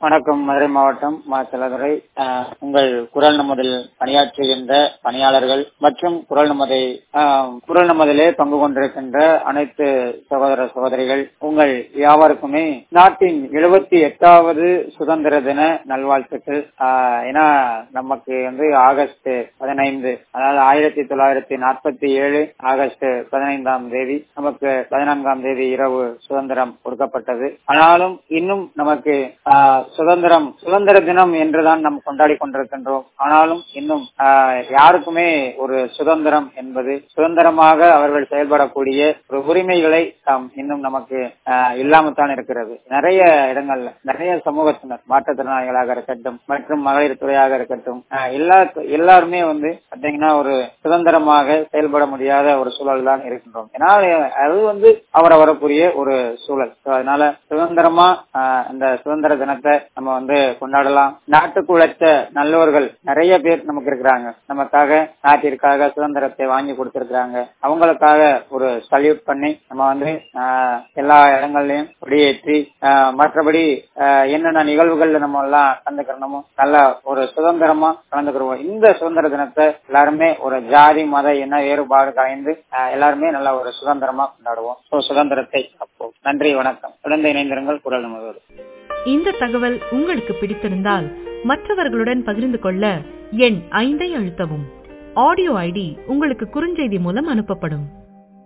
வணக்கம். மதுரை மாவட்டம் மாச்சலதுறை. உங்கள் குரல் நமதில் பணியாற்றுகின்ற பணியாளர்கள் மற்றும் குரல் நமதிலே பங்கு கொண்டிருக்கின்ற அனைத்து சகோதர சகோதரிகள் உங்கள் யாவருக்குமே நாட்டின் 78வது சுதந்திர தின நல்வாழ்த்துக்கள். ஏன்னா நமக்கு ஆகஸ்ட் 15, அதாவது 1947 ஆகஸ்ட் 15ஆம் தேதி நமக்கு 14ஆம் தேதி இரவு சுதந்திரம் கொடுக்கப்பட்டது. ஆனாலும் இன்னும் நமக்கு சுதந்திர தினம் என்றுதான் நாம் கொண்டாடி கொண்டிருக்கின்றோம். ஆனாலும் இன்னும் யாருக்குமே ஒரு சுதந்திரம் என்பது சுதந்திரமாக அவர்கள் செயல்படக்கூடிய ஒரு உரிமைகளை இன்னும் நமக்கு இல்லாமத்தான் இருக்கிறது. நிறைய இடங்கள்ல நிறைய சமூகத்தினர், மாற்றுத்திறனாளிகளாக இருக்கட்டும் மற்றும் மகளிர் துறையாக இருக்கட்டும், எல்லாருமே பாத்தீங்கன்னா ஒரு சுதந்திரமாக செயல்பட முடியாத ஒரு சூழல் தான் இருக்கின்றோம். ஏன்னா அது அவரவருக்குரிய ஒரு சூழல். அதனால சுதந்திரமா இந்த சுதந்திர தினத்தை நம்ம கொண்டாடலாம். நாட்டுக்கு உழைத்த நல்லோர்கள் நிறைய பேர் நமக்கு இருக்கிறாங்க. நமக்காக நாட்டிற்காக சுதந்திரத்தை வாங்கி கொடுத்திருக்கிறாங்க. அவங்களுக்காக ஒரு சல்யூட் பண்ணி நம்ம எல்லா இடங்கள்லயும் கொடியேற்றி மற்றபடி என்னென்ன நிகழ்வுகள்ல நம்ம எல்லாம் கலந்துக்கிறோமோ நல்ல ஒரு சுதந்திரமா கலந்துக்கிறோம். இந்த சுதந்திர தினத்தை எல்லாருமே ஒரு ஜாதி மத என்ன வேறுபாடு கலைந்து எல்லாருமே நல்ல ஒரு சுதந்திரமா கொண்டாடுவோம். சுதந்திரத்தை காப்போம். நன்றி, வணக்கம். தொடர்ந்து இணைந்திருங்கள் குரல் நமதோடு. இந்த தகவல் உங்களுக்கு பிடித்திருந்தால் மற்றவர்களுடன் பகிர்ந்து கொள்ள எண் 5 அழுத்தவும். ஆடியோ ஐடி உங்களுக்கு குறுஞ்செய்தி மூலம் அனுப்பப்படும்.